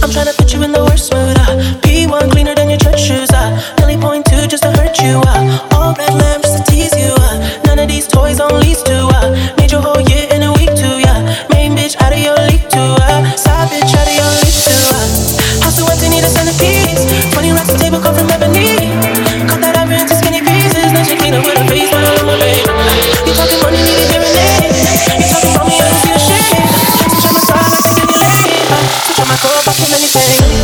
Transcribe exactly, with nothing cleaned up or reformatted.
I'm tryna put you in the worst mood. Uh. P one cleaner than your church shoes. Uh. Nelly point two just to hurt you. Uh. All red lamp just to tease you. Uh. None of these toys on lease to. Uh. Made your whole year in a week too. Yeah. Main bitch out of your league too. Uh. Side bitch out of your league too. Uh. House so empty, need a centerpiece. Twenty racks a table come from ebony. Cut that ivory into skinny pieces. Now she clean up with her face, but I'm my babe. You talking money, need a hearing aid. You talking about me, I don't see a shade. Switch on my side, I can give you late. Switch on my core, fuck him anything.